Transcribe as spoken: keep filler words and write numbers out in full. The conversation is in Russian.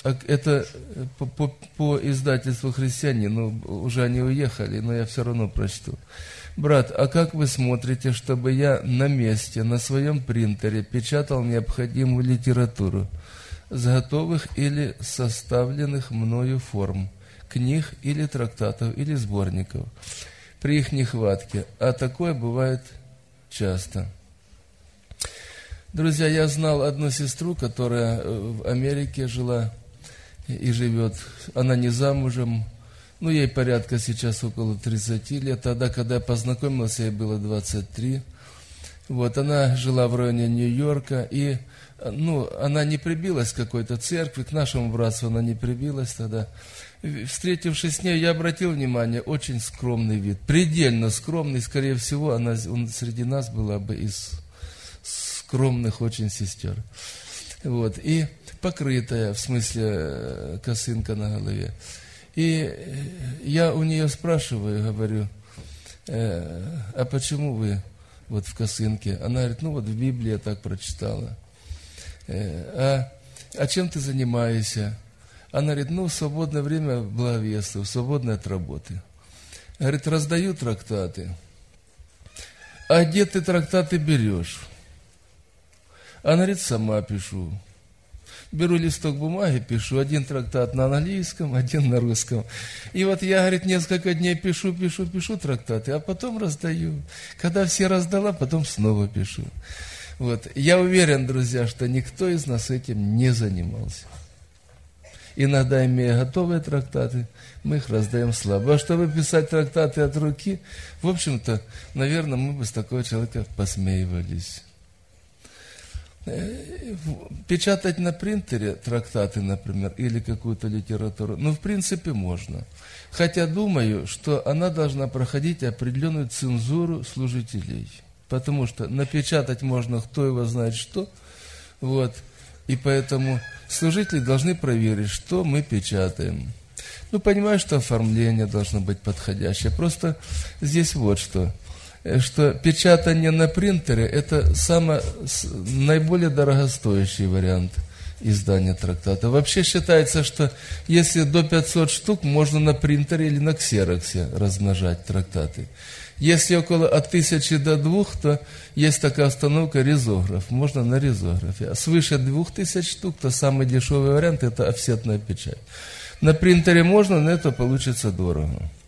это по, по, по издательству «Христиане», ну, уже они уехали, но я все равно прочту. Брат, а как вы смотрите, чтобы я на месте, на своем принтере печатал необходимую литературу с готовых или составленных мною форм, книг или трактатов или сборников, при их нехватке? А такое бывает часто. Друзья, я знал одну сестру, которая в Америке жила и живет. Она не замужем. Ну, ей порядка сейчас около тридцати лет. Тогда, когда я познакомился, ей было двадцать три. Вот, она жила в районе Нью-Йорка. И, ну, она не прибилась к какой-то церкви, к нашему братству она не прибилась тогда. Встретившись с ней, я обратил внимание, очень скромный вид. Предельно скромный. Скорее всего, она он среди нас была бы из скромных очень сестер. Вот, и покрытая, в смысле, косынка на голове. И я у нее спрашиваю, говорю, э, а почему вы вот в косынке? Она говорит, ну вот в Библии я так прочитала. Э, а, а чем ты занимаешься? Она говорит, ну в свободное время благовествую, в свободное от работы. Говорит, раздаю трактаты. А где ты трактаты берешь? Она говорит, сама пишу. Беру листок бумаги, пишу один трактат на английском, один на русском. И вот я, говорит, несколько дней пишу, пишу, пишу трактаты, а потом раздаю. Когда все раздала, потом снова пишу. Вот. Я уверен, друзья, что никто из нас этим не занимался. Иногда, имея готовые трактаты, мы их раздаем слабо. А чтобы писать трактаты от руки, в общем-то, наверное, мы бы с такого человека посмеивались. Печатать на принтере трактаты, например, или какую-то литературу, ну, в принципе, можно. Хотя думаю, что она должна проходить определенную цензуру служителей. Потому что напечатать можно кто его знает что. Вот. И поэтому служители должны проверить, что мы печатаем. Ну, понимаю, что оформление должно быть подходящее. Просто здесь вот что. Что печатание на принтере – это самый, наиболее дорогостоящий вариант издания трактата. Вообще считается, что если до пятисот штук, можно на принтере или на ксероксе размножать трактаты. Если около от тысячи до двух, то есть такая установка ризограф, можно на ризографе. А свыше двух тысяч штук, то самый дешевый вариант – это офсетная печать. На принтере можно, но это получится дорого.